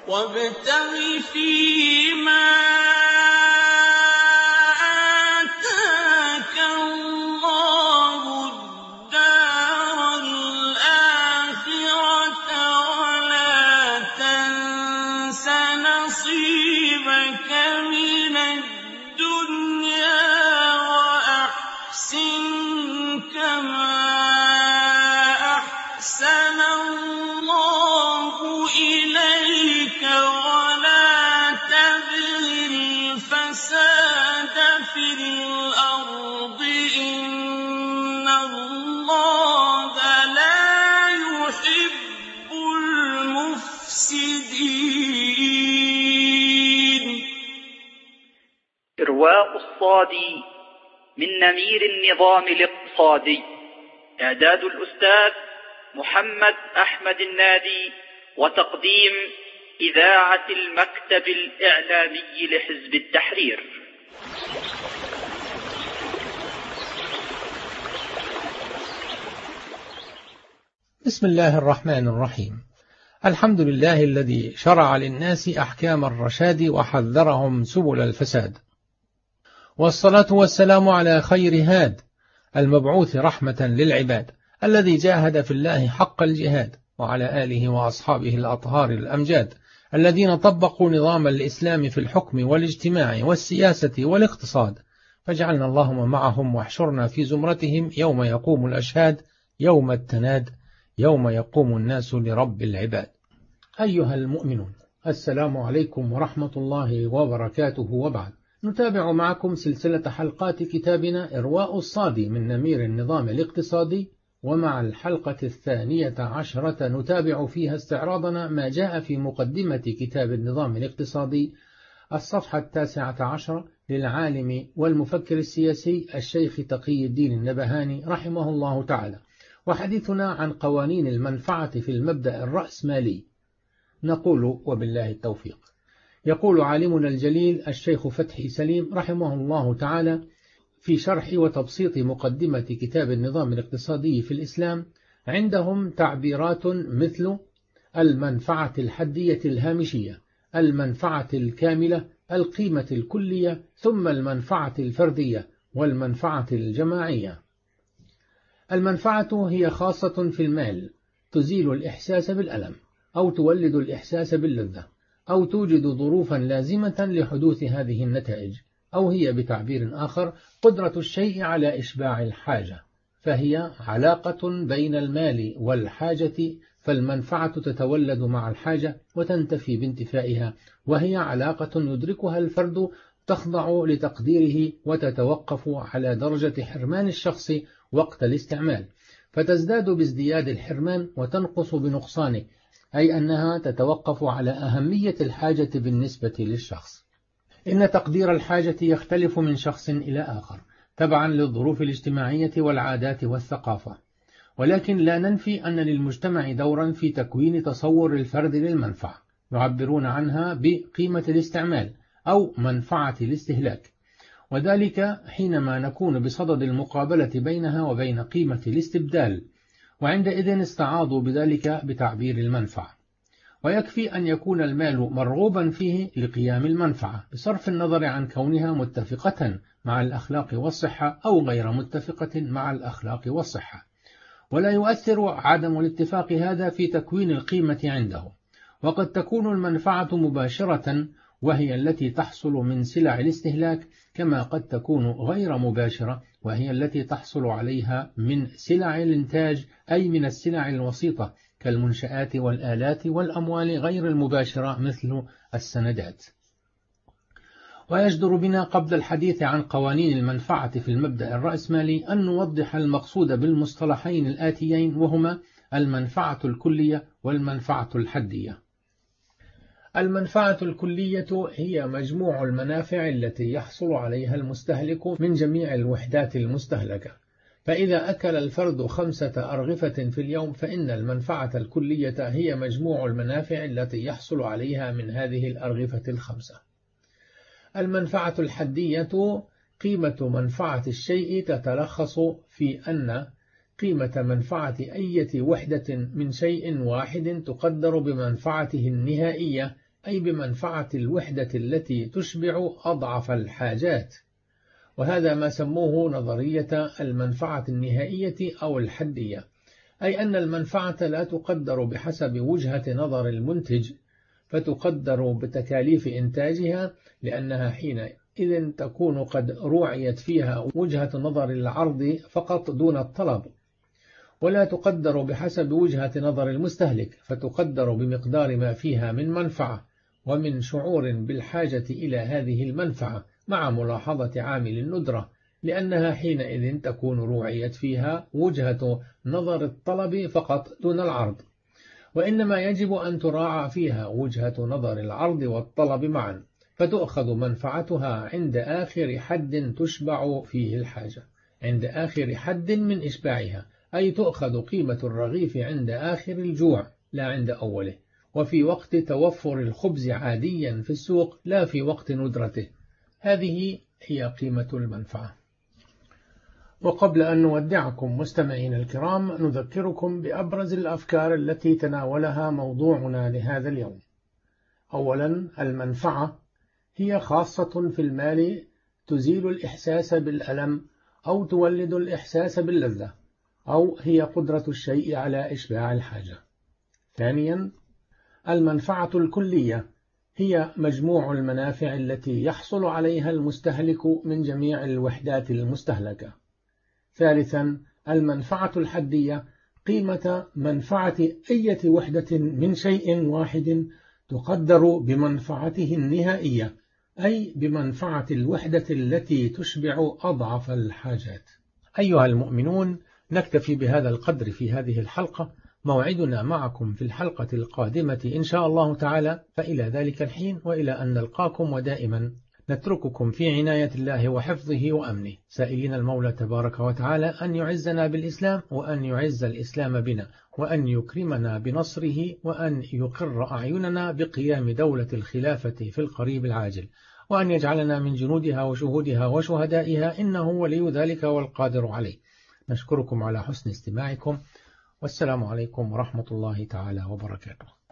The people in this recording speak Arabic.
وابتغ فيما آتاك الله الدار الآخرة ولا تنس نصيبك من الدنيا وأحسن كما أحسن الله إليك ولا تبغ الفساد في الأرض إن الله لا يحب المفسدين. إرواء الصادي من نمير النظام الاقتصادي. إعداد الأستاذ محمد أحمد النادي، وتقديم إذاعة المكتب الإعلامي لحزب التحرير. بسم الله الرحمن الرحيم. الحمد لله الذي شرع للناس أحكام الرشاد وحذرهم سبل الفساد، والصلاة والسلام على خير هاد المبعوث رحمة للعباد، الذي جاهد في الله حق الجهاد، وعلى آله وأصحابه الأطهار الأمجاد الذين طبقوا نظام الإسلام في الحكم والاجتماع والسياسة والاقتصاد، فاجعلنا اللهم معهم واحشرنا في زمرتهم يوم يقوم الأشهاد، يوم التناد، يوم يقوم الناس لرب العباد. أيها المؤمنون، السلام عليكم ورحمة الله وبركاته، وبعد. نتابع معكم سلسلة حلقات كتابنا إرواء الصادي من نمير النظام الاقتصادي، ومع الحلقة 12 نتابع فيها استعراضنا ما جاء في مقدمة كتاب النظام الاقتصادي، الصفحة 19 للعالم والمفكر السياسي الشيخ تقي الدين النبهاني رحمه الله تعالى، وحديثنا عن قوانين المنفعة في المبدأ الرأسمالي. نقول وبالله التوفيق. يقول عالمنا الجليل الشيخ فتحي سليم رحمه الله تعالى في شرح وتبسيط مقدمة كتاب النظام الاقتصادي في الإسلام: عندهم تعبيرات مثل المنفعة الحدية الهامشية، المنفعة الكاملة، القيمة الكلية، ثم المنفعة الفردية، والمنفعة الجماعية. المنفعة هي خاصة في المال، تزيل الإحساس بالألم، أو تولد الإحساس باللذة، أو توجد ظروفا لازمة لحدوث هذه النتائج، أو هي بتعبير آخر قدرة الشيء على إشباع الحاجة، فهي علاقة بين المال والحاجة، فالمنفعة تتولد مع الحاجة وتنتفي بانتفائها، وهي علاقة يدركها الفرد تخضع لتقديره وتتوقف على درجة حرمان الشخص وقت الاستعمال، فتزداد بازدياد الحرمان وتنقص بنقصانه، أي أنها تتوقف على أهمية الحاجة بالنسبة للشخص. إن تقدير الحاجة يختلف من شخص إلى آخر تبعا للظروف الاجتماعية والعادات والثقافة، ولكن لا ننفي أن للمجتمع دورا في تكوين تصور الفرد للمنفعة، يعبرون عنها بقيمة الاستعمال أو منفعة الاستهلاك، وذلك حينما نكون بصدد المقابلة بينها وبين قيمة الاستبدال، وعندئذ استعاضوا بذلك بتعبير المنفعة. ويكفي أن يكون المال مرغوبا فيه لقيام المنفعة، بصرف النظر عن كونها متفقة مع الأخلاق والصحة أو غير متفقة مع الأخلاق والصحة، ولا يؤثر عدم الاتفاق هذا في تكوين القيمة عنده. وقد تكون المنفعة مباشرة، وهي التي تحصل من سلع الاستهلاك، كما قد تكون غير مباشرة، وهي التي تحصل عليها من سلع الإنتاج، أي من السلع الوسيطة كالمنشآت والآلات والأموال غير المباشرة مثل السندات. ويجدر بنا قبل الحديث عن قوانين المنفعة في المبدأ الرأسمالي أن نوضح المقصود بالمصطلحين الآتيين، وهما المنفعة الكلية والمنفعة الحدية. المنفعة الكلية هي مجموع المنافع التي يحصل عليها المستهلك من جميع الوحدات المستهلكة، فإذا أكل الفرد 5 أرغفة في اليوم فإن المنفعة الكلية هي مجموع المنافع التي يحصل عليها من هذه الأرغفة 5. المنفعة الحدية قيمة منفعة الشيء تتلخص في أن قيمة منفعة أي وحدة من شيء واحد تقدر بمنفعته النهائية، أي بمنفعة الوحدة التي تشبع أضعف الحاجات، وهذا ما سموه نظرية المنفعة النهائية أو الحدية، أي أن المنفعة لا تقدر بحسب وجهة نظر المنتج، فتقدر بتكاليف إنتاجها، لأنها حينئذ تكون قد روعيت فيها وجهة نظر العرض فقط دون الطلب، ولا تقدر بحسب وجهة نظر المستهلك، فتقدر بمقدار ما فيها من منفعة ومن شعور بالحاجة إلى هذه المنفعة، مع ملاحظة عامل الندرة، لأنها حينئذ تكون روعيت فيها وجهة نظر الطلب فقط دون العرض. وإنما يجب أن تراعى فيها وجهة نظر العرض والطلب معا، فتؤخذ منفعتها عند آخر حد تشبع فيه الحاجة، عند آخر حد من إشباعها، أي تؤخذ قيمة الرغيف عند آخر الجوع لا عند أوله، وفي وقت توفر الخبز عاديا في السوق لا في وقت ندرته. هذه هي قيمة المنفعة. وقبل أن نودعكم مستمعين الكرام، نذكركم بأبرز الأفكار التي تناولها موضوعنا لهذا اليوم. أولا، المنفعة هي خاصة في المال تزيل الإحساس بالألم أو تولد الإحساس باللذة، أو هي قدرة الشيء على إشباع الحاجة. ثانيا، المنفعة الكلية هي مجموع المنافع التي يحصل عليها المستهلك من جميع الوحدات المستهلكة. ثالثا، المنفعة الحدية قيمة منفعة أي وحدة من شيء واحد تقدر بمنفعته النهائية، أي بمنفعة الوحدة التي تشبع أضعف الحاجات. أيها المؤمنون، نكتفي بهذا القدر في هذه الحلقة، موعدنا معكم في الحلقة القادمة إن شاء الله تعالى، فإلى ذلك الحين وإلى أن نلقاكم، ودائما نترككم في عناية الله وحفظه وأمنه، سائلين المولى تبارك وتعالى أن يعزنا بالإسلام، وأن يعز الإسلام بنا، وأن يكرمنا بنصره، وأن يقر أعيننا بقيام دولة الخلافة في القريب العاجل، وأن يجعلنا من جنودها وشهودها وشهدائها، إنه ولي ذلك والقادر عليه. نشكركم على حسن استماعكم، والسلام عليكم ورحمة الله تعالى وبركاته.